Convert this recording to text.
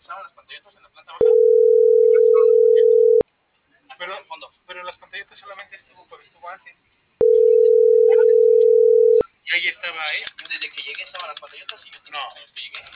estaban las pantallotas en la planta baja. Igual estaban las pantallotas. Pero, en el fondo. Pero las pantallotas solamente estuvo antes. Y ahí estaba, ¿eh? Yo desde que llegué estaban las pantallotas y yo tenía 2 años que llegué.